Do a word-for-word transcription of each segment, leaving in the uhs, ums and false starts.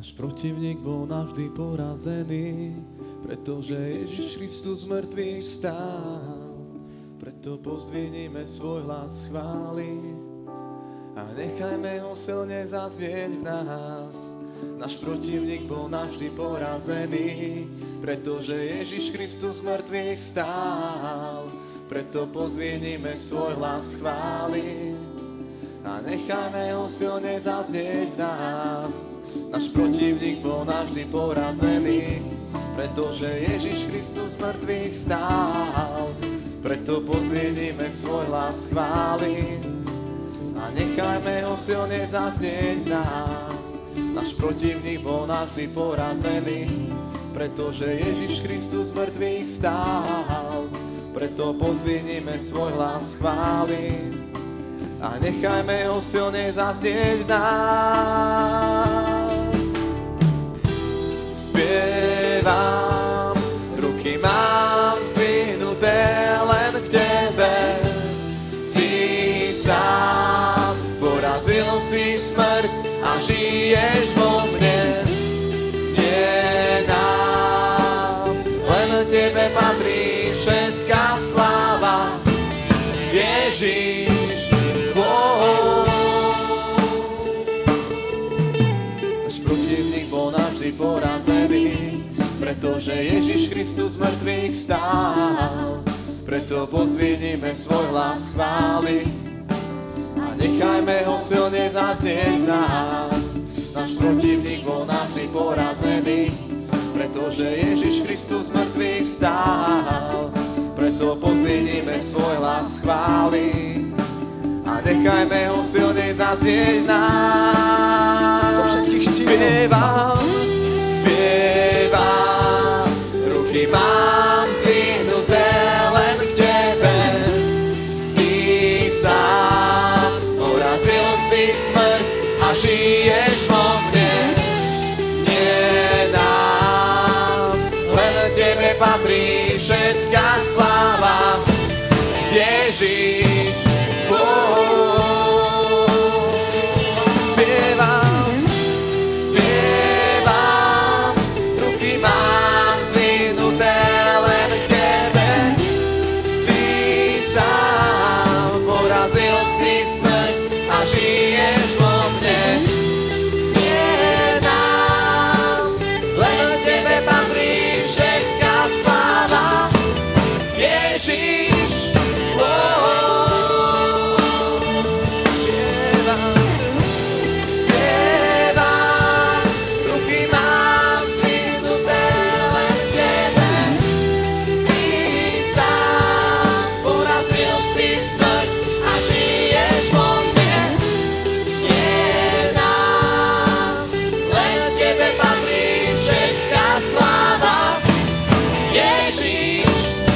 Náš protivník bol navždy porazený, pretože Ježiš Kristus z mŕtvych vstal. Preto pozdvihnime svoj hlas chvály a nechajme ho silne zaznieť v nás. Náš protivník bol navždy porazený, pretože Ježiš Kristus z mŕtvych vstal. Preto pozdvihnime svoj hlas chvály a nechajme ho silne zaznieť v nás. Náš protivník bol navždy porazený, pretože Ježiš Kristus z mŕtvych vstal. Preto pozdvihnime svoj hlas chvály a nechajme ho silne zaznieť v nás. Náš protivník bol navždy porazený, pretože Ježiš Kristus z mŕtvych vstal. Preto pozdvihnime svoj hlas chvály a nechajme ho silne zaznieť v nás. Spievam, ruky mám zdvihnuté len k tebe. Ty sám porazil si smrť a žiješ vo mne. Nie nám, len tebe patrí všetká sláva. Ježiš, oh. Náš protivník bol navždy porazený, pretože Ježiš Kristus z mŕtvych vstal. Preto pozdvihnime svoj hlas chvály a nechajme ho silne zaznieť v nás. Náš protivník bol navždy porazený, pretože Ježiš Kristus z mŕtvych vstal. Preto pozdvihnime svoj hlas chvály a nechajme ho silne zaznieť v nás. Zo všetkých spievam, spievam, ruky mám zdvihnuté len k tebe. Ty sám porazil si smrť a žiješ vo mne. Nie nám, len tebe patrí všetká sláva. Ježiš, oh. Spievam, spievam, ruky mám zdvihnuté len k tebe. Ty sám porazil si smrť a žiješ vo mne. Nie nám, len tebe patrí všetká sláva. Ježiš, oh. Spievam, spievam, ruky mám zdvihnuté len k tebe. Ty sám porazil si smrť a žiješ vo mne. Nie nám, len tebe patrí všetká sláva. Ježiš,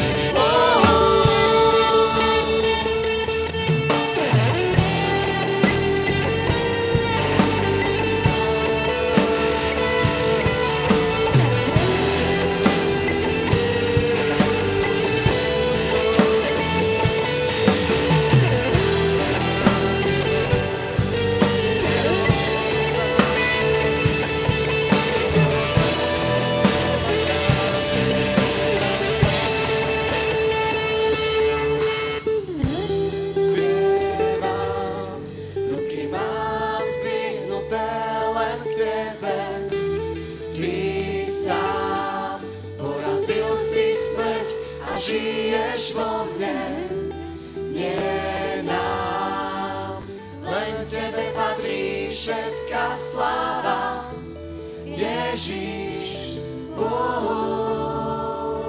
spievam, ruky mám zdvihnuté len k tebe. Ty sám porazil si smrť a žiješ vo mne. Nie nám, len tebe patrí všetká sláva. Ježiš, oh.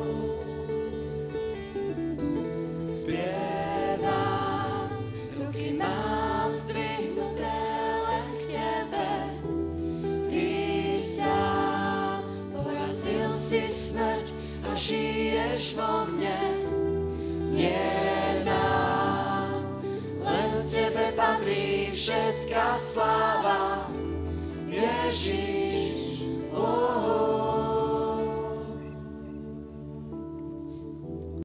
Spievam, ruky mám zdvihnuté len k tebe. Ty sám porazil si smrť a žiješ vo mne. Nie nám, len tebe patrí všetká sláva. Ježiš.